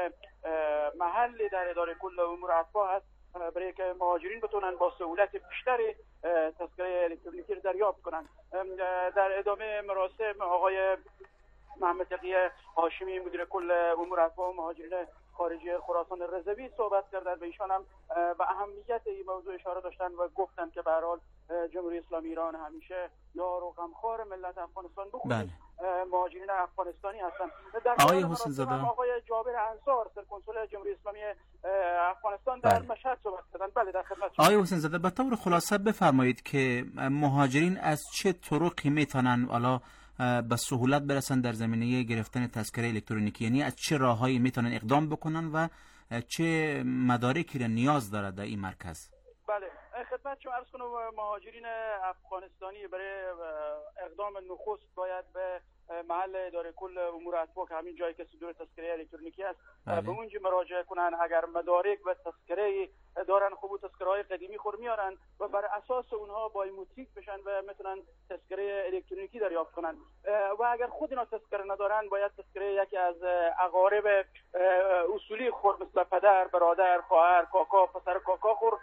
محل در اداره کل امور اطفا هست برای که مهاجرین بتونن با سهولت بیشتری تذکره الکترونیکی رو دریافت کنن. در ادامه مراسم آقای محمد تقی هاشمی مدیر کل امور اطفا و مهاجرین خارجی خراسان رضوی صحبت کردند و ایشان هم به اهمیت این موضوع اشاره داشتن و گفتن که به هر حال جمهوری اسلامی ایران همیشه یار و غمخوار ملت افغانستان بخصوص مهاجرین افغانستانی هستند. در آقای حسین زاده آقای جابر انصار سرکنسول جمهوری اسلامی افغانستان در بله. مشهد صحبت کردند. بله در خدمت. آقای حسین زاده به طور خلاصه بفرمایید که مهاجرین از چه طرقی میتونن حالا به سهولت برسن در زمینه گرفتن تذکره الکترونیکی، یعنی از چه راههایی میتونن اقدام بکنن و چه مدارکی را نیاز داره در این مرکز؟ بله خدمت شما عرض کنم مهاجرین افغانستانی برای اقدام نخست باید به محل اداره کل امور اطفا که همین جایی که صدور تذکره الکترونیکی است به اونجا مراجعه کنن. اگر مدارک و تذکره دارن خوب تذکره‌های قدیمی خور میارن و بر اساس اونها بایومتریک بشن و میتونن تذکره الکترونیکی دریافت کنن و اگر خود اینا تذکره ندارن باید تذکره یکی از اقارب اصولی خور مثل پدر، برادر، خواهر، کاکا، پسر کاکا خور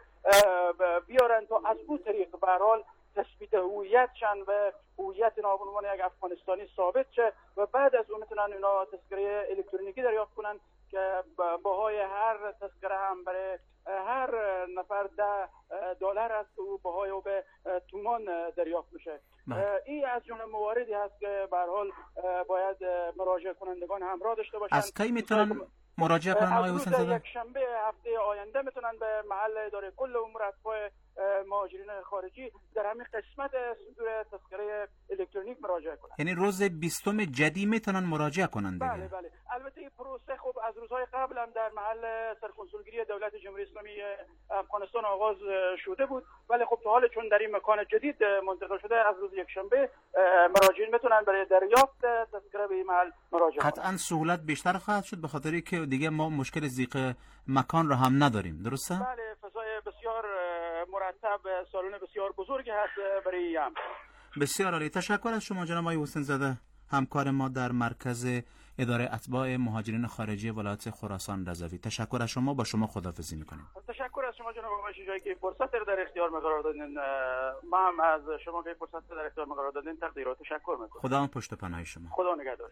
بیارن تا از اون طریق به هر حال تثبیت هویتشان و هویت اینا به عنوان یک افغانستانی ثابت شه و بعد از اون میتونن اینا تذکره الکترونیکی دریافت کنن که باهای هر تذکره هم برای هر نفر ده دلار است و باهای او به تومان دریافت میشه. این از جمله مواردی هست که به هر حال باید مراجعه کنندگان همراه داشته باشن. از کی میتونن مراجعه کنن آقای حسین زاده؟ یک شنبه هفته آینده میتونن به محل اداره کل امور اطفا مهاجرین خارجی در همین قسمت صدور تذکره الکترونیک مراجعه کنن. یعنی روز بیستم جدی میتونن مراجعه کنن دیگه؟ بله بله. البته این پروسه خب از روزهای قبل هم در محل سرکنسولگری دولت جمهوری اسلامی افغانستان آغاز شده بود، ولی خب تا حال چون در این مکان جدید منتقل شده از روز یک شنبه مراجعین میتونن برای دریافت تذکره به این محل مراجعه کنن. قطعا سهولت بیشتر خواهد شد به خاطری که دیگه ما مشکل ضیق مکان رو هم نداریم، درسته؟ بله فضای بسیار مرتب، سالن بسیار بزرگی هست برای هم. بسیار عالی، تشکر از شما جناب آقای حسین زاده، همکار ما در مرکز اداره اتباع مهاجرین خارجی ولایت خراسان رضوی. تشکر از شما، با شما خداحافظی میکنیم. تشکر از شما جناب آقای شجاعی که فرصت رو در اختیار ما قرار دادین. ما هم از شما که فرصت رو در اختیار ما قرار دادین تقدیر و تشکر میکنم. خدا پشت پناه شما. خدا نگهدار.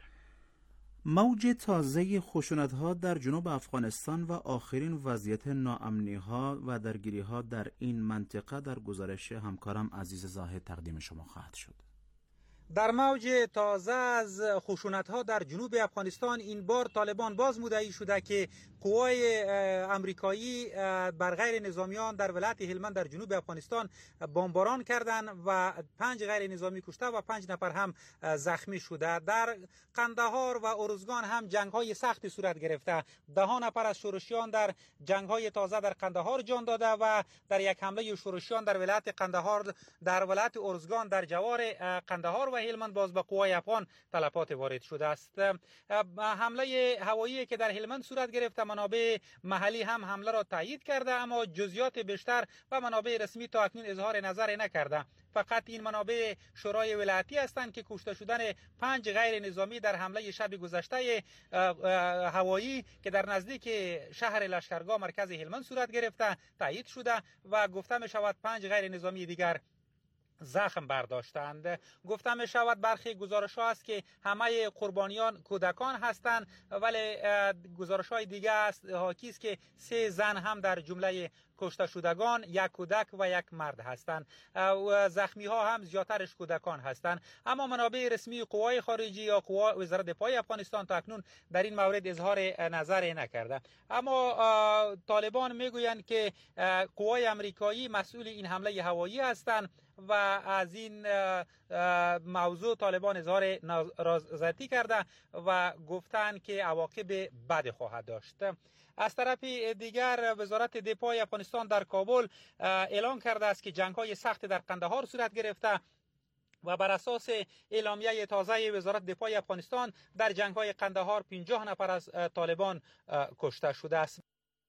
موج تازه خشونت‌ها در جنوب افغانستان و آخرین وضعیت ناامنی‌ها و درگیری‌ها در این منطقه در گزارش همکارم عزیز زاهد تقدیم شما خواهد شد. در موج تازه از خشونت‌ها در جنوب افغانستان این بار طالبان باز مدعی شده که قوای امریکایی بر غیر نظامیان در ولایت هلمند در جنوب افغانستان بمباران کردند و پنج غیر نظامی کشته و پنج نفر هم زخمی شده. در قندهار و ارزگان هم جنگ‌های سختی صورت گرفته. ده نفر از شورشیان در جنگ‌های تازه در قندهار جان داده و در یک حمله شورشیان در ولایت قندهار در ولایت ارزگان در جوار قندهار و هلمند باز به قوای افغان تلفات وارد شده است. حمله هوایی که در هلمند صورت گرفته منابع محلی هم حمله را تایید کرده، اما جزئیات بیشتر و منابع رسمی تا اکنون اظهار نظر نکرده. فقط این منابع شورای ولایتی هستند که کشته شدن پنج غیر نظامی در حمله شب گذشته هوایی که در نزدیک شهر لشکرگاه مرکز هلمند صورت گرفته تایید شده و گفته می شود پنج غیر نظامی دیگر زخم برداشتند. گفته می شود برخی گزارش ها است که همه قربانیان کودکان هستند، ولی گزارش های دیگه است حاکی است که سه زن هم در جمله کشته شدگان یک کودک و یک مرد هستند. زخمی ها هم زیادترش کودکان هستند. اما منابع رسمی قوای خارجی یا قوا وزارت دفاع افغانستان تا اکنون در این مورد اظهار نظر نکرده. اما طالبان میگویند که قوای امریکایی مسئول این حمله هوایی هستند و از این موضوع طالبان اظهار نارضایتی کرده و گفتند که عواقب بد خواهد داشت. از طرف دیگر وزارت دفاع افغانستان در کابل اعلام کرده است که جنگ‌های سخت در قندهار صورت گرفته و بر اساس اعلامیه تازه وزارت دفاع افغانستان در جنگ‌های قندهار پنجاه نفر از طالبان کشته شده است.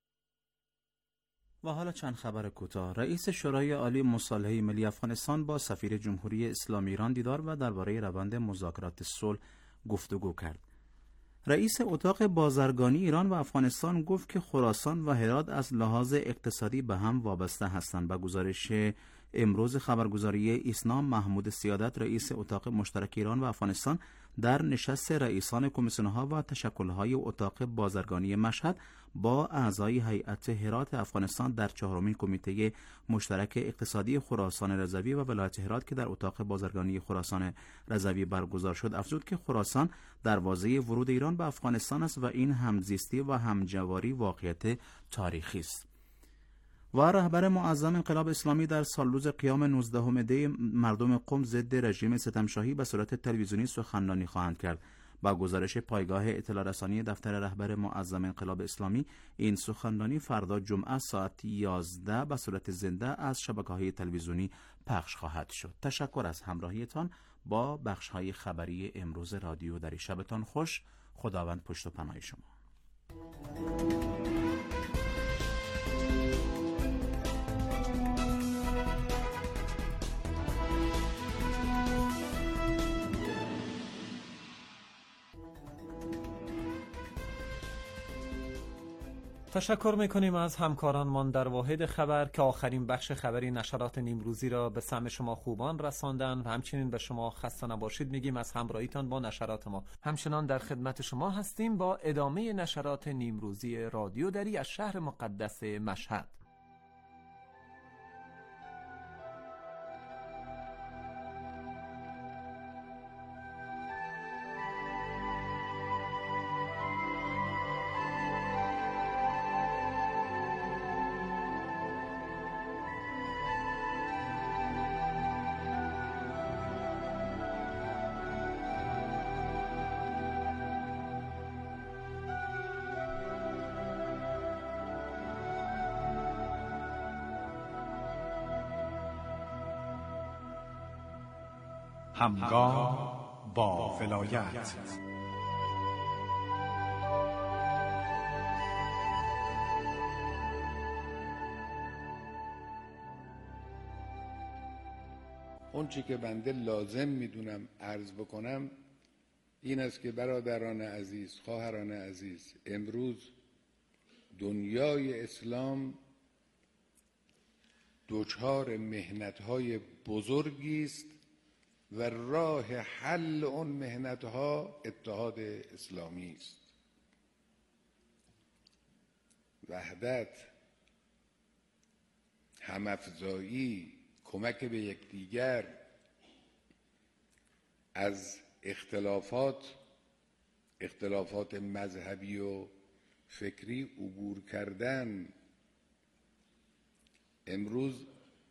و حالا چند خبر کوتاه. رئیس شورای عالی مصالحه ملی افغانستان با سفیر جمهوری اسلامی ایران دیدار و درباره روند مذاکرات صلح گفتگو کرد. رئیس اتاق بازرگانی ایران و افغانستان گفت که خراسان و هرات از لحاظ اقتصادی به هم وابسته هستند. با گزارش امروز خبرگزاری ایسنا، محمود سیادت رئیس اتاق مشترک ایران و افغانستان در نشست رئیسان کمیسیون‌ها و تشکل‌های اتاق بازرگانی مشهد با اعضای هیئت هرات افغانستان در چهارمین کمیته مشترک اقتصادی خراسان رضوی و ولایت هرات که در اتاق بازرگانی خراسان رضوی برگزار شد افزود که خراسان دروازه ورود ایران به افغانستان است و این همزیستی و همجواری واقعیت تاریخی است. و رهبر معظم انقلاب اسلامی در سالروز قیام نوزدهم دی مردم قم ضد رژیم ستمشاهی به صورت تلویزیونی سخنرانی خواهند کرد. با گزارش پایگاه اطلاع رسانی دفتر رهبر معظم انقلاب اسلامی، این سخنرانی فردا جمعه ساعت یازده به صورت زنده از شبکه‌های تلویزیونی پخش خواهد شد. تشکر از همراهیتان با بخش‌های خبری امروز رادیو دری. شبتان خوش. خداوند پشت و پناه شما. تشکر میکنیم از همکارانمان در واحد خبر که آخرین بخش خبری نشرات نیمروزی را به سمع شما خوبان رساندن و همچنین به شما خسته نباشید میگیم از همراهیتان با نشرات ما. همچنان در خدمت شما هستیم با ادامه نشرات نیمروزی رادیو دری از شهر مقدس مشهد. همگام با ولایت. اون چی که بنده لازم میدونم عرض بکنم این است که برادران عزیز، خواهران عزیز، امروز دنیای اسلام دچار محنت‌های بزرگی است و راه حل اون محنت‌ها اتحاد اسلامی است. وحدت، همافزایی، کمک به یکدیگر، از اختلافات اختلافات مذهبی و فکری عبور کردن. امروز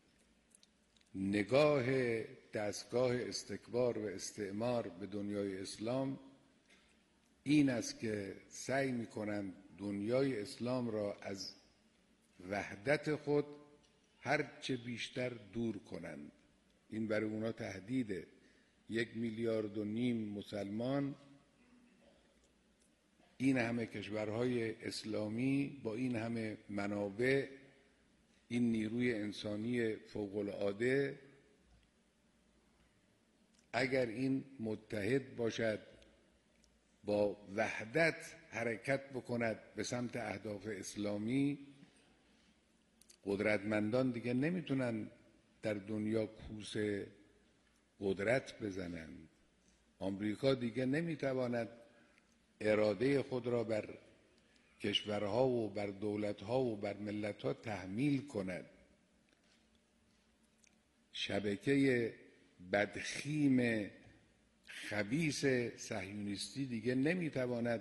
نگاه دستگاه استکبار و استعمار به دنیای اسلام این است که سعی می‌کنند دنیای اسلام را از وحدت خود هرچه بیشتر دور کنند. این برای اونا تهدیده. یک میلیارد و نیم مسلمان، این همه کشورهای اسلامی با این همه منابع، این نیروی انسانی فوق‌العاده، اگر این متحد باشد، با وحدت حرکت بکند به سمت اهداف اسلامی، قدرتمندان دیگه نمیتونن در دنیا کوس قدرت بزنند. آمریکا دیگه نمیتواند اراده خود را بر کشورها و بر دولتها و بر ملتها تحمیل کند. شبکه بدخیم خبیث صهیونیستی دیگه نمیتواند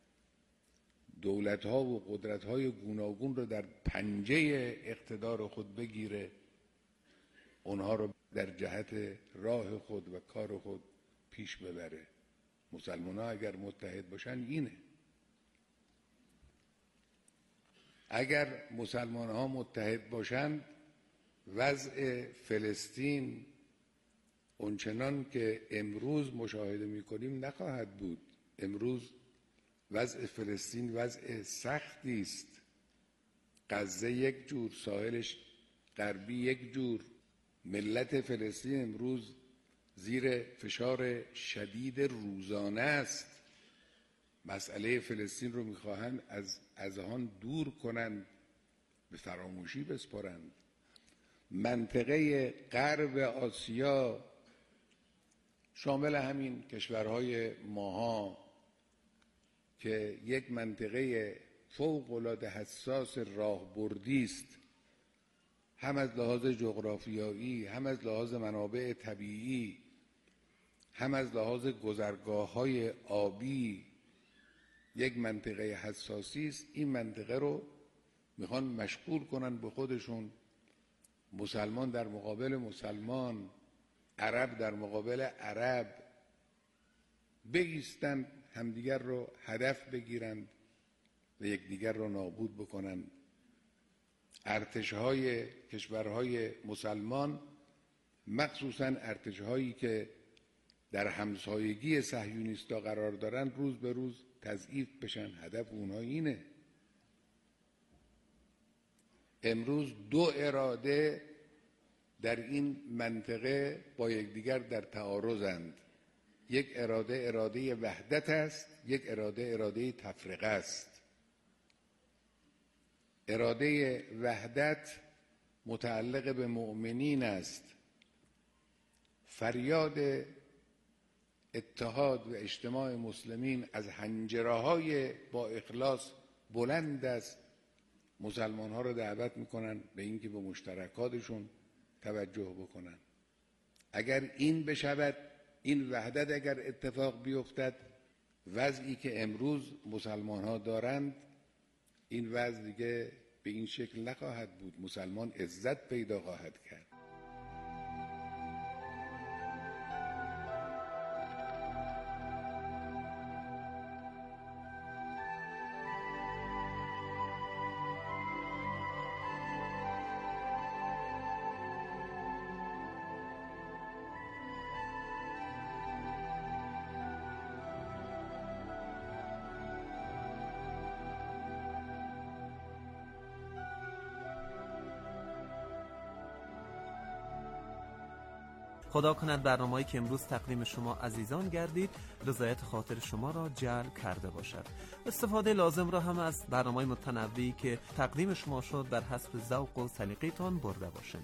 دولتها و قدرتهای گوناگون رو در پنجه اقتدار خود بگیره، اونها رو در جهت راه خود و کار خود پیش ببره. مسلمان ها اگر متحد باشن اینه. اگر مسلمان ها متحد باشند وضع فلسطین اونچنان که امروز مشاهده میکنیم نخواهد بود. امروز وضع فلسطین وضع سختی است. غزه یک جور، ساحلش غربی یک جور. ملت فلسطین امروز زیر فشار شدید روزانه است. مسئله فلسطین رو میخواهند از اذهان دور کنند، به فراموشی بسپارند. منطقه غرب آسیا شامل همین کشورهای ماها که یک منطقه فوق‌العاده حساس راهبردی است، هم از لحاظ جغرافیایی، هم از لحاظ منابع طبیعی، هم از لحاظ گذرگاه‌های آبی، یک منطقه حساسی است. این منطقه رو میخوان مشغول کنن به خودشون. مسلمان در مقابل مسلمان، عرب در مقابل عرب بایستن، همدیگر رو هدف بگیرند و یکدیگر رو نابود بکنند. ارتش‌های کشورهای مسلمان، مخصوصاً ارتش‌هایی که در همسایگی صهیونیست‌ها قرار دارند، روز به روز تضعیف بشن. هدف اونها اینه. امروز دو اراده در این منطقه با یکدیگر در تعارضند. یک اراده اراده وحدت است، یک اراده اراده تفرقه است. اراده وحدت متعلق به مؤمنین است. فریاد اتحاد و اجتماع مسلمین از حنجره‌های با اخلاص بلند است. مسلمان ها رو دعوت میکنن به اینکه به مشترکاتشون توجه بکنن. اگر این بشود، این وحدت اگر اتفاق بیفتد، وضعی که امروز مسلمان ها دارند، این وضع دیگه به این شکل نخواهد بود. مسلمان عزت پیدا خواهد کرد. خدا کند برنامه‌ای که امروز تقدیم شما عزیزان گردید رضایت خاطر شما را جلب کرده باشد. استفاده لازم را هم از برنامه‌های متنوعی که تقدیم شما شد بر حسب ذوق و سلیقه‌تان برده باشید.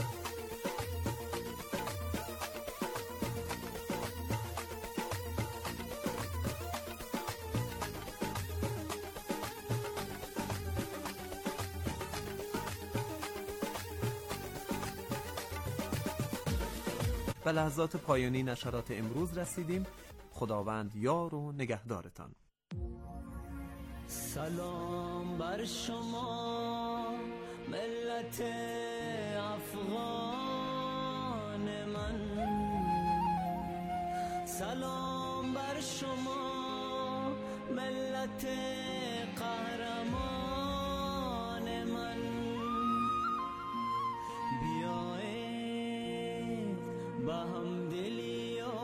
به لحظات پایانی نشرات امروز رسیدیم. خداوند یار و نگهدارتان. سلام بر شما ملت افغان من، سلام بر شما ملت قهرمان من. به همدلی و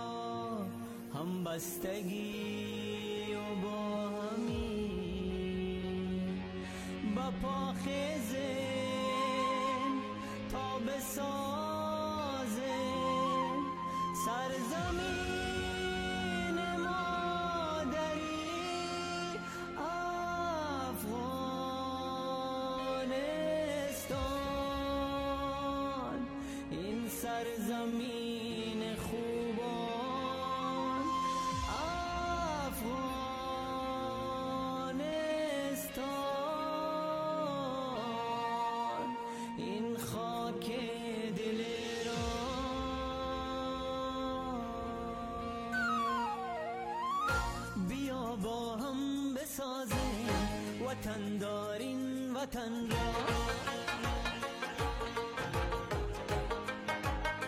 همبستگی و با همی با پاخیزن تا بسازه سرزمین مادری افغانستان. این سرزمین خوبان افغانستان، این خاک دل ایران. بیا با هم بسازیم وطن دارین وطن را،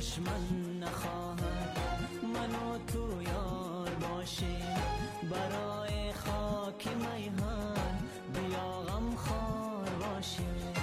دشمن نخواهد من و تو یار باشیم برای خاک میهن بیا غم خوار باشیم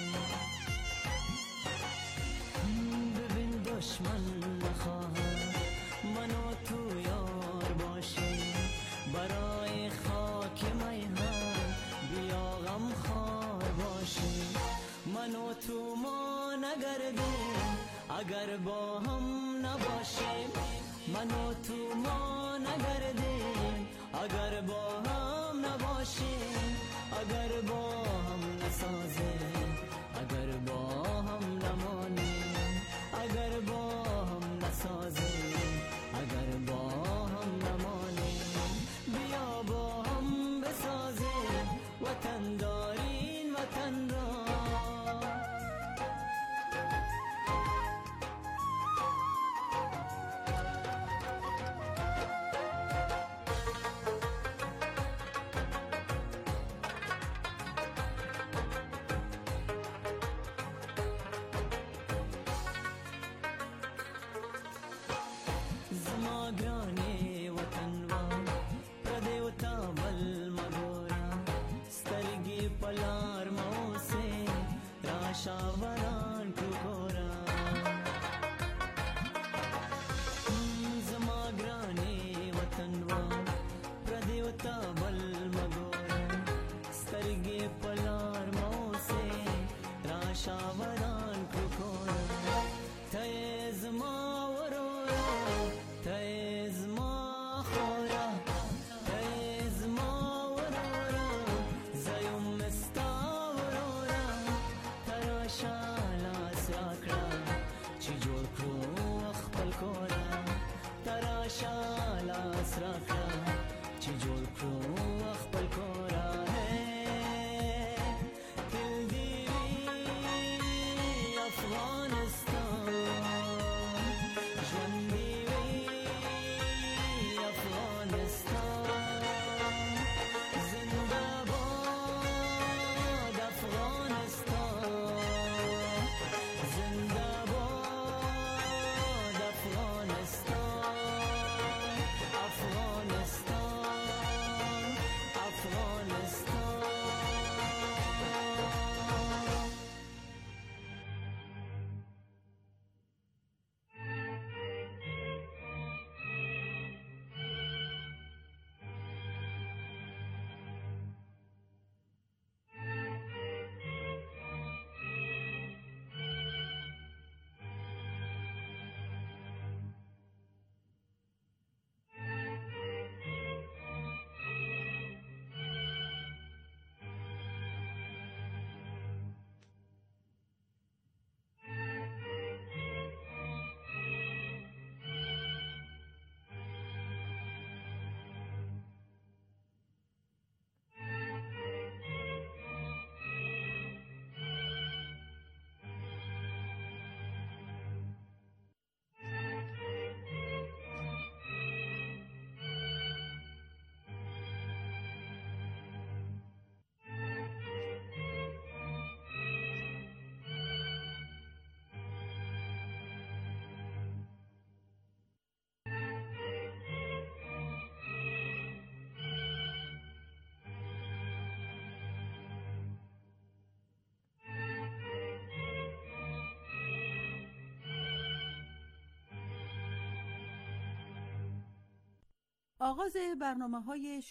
ببین دشمن نخواهد من و تو یار باشیم برای خاک میهن بیا غم خوار باشیم من و تو ما نگردیم اگر با هم نباشیم من و تو ما نگردیم اگر با هم نباشیم اگر با هم نسازیم اگر با هم نمانیم اگر با هم نسازیم اگر با هم نمانیم بیا با هم بسازیم وطن دارین وطن را زماگرانی وطن و پردی و تابل مگورا سترگی پلار موسی راشا وران کورا زماگرانی وطن و پردی و تابل مگورا سترگی پلار موسی راشا وران کورا تیز ما تیز ما خورا تیز ما ورورا زیم مستاورورا تراشا لاس راکرا چی جور کرو اخبل کورا تراشا لاس راکرا چی جور کرو اخبل کورا دل دیوی افغانستان آغاز برنامه‌های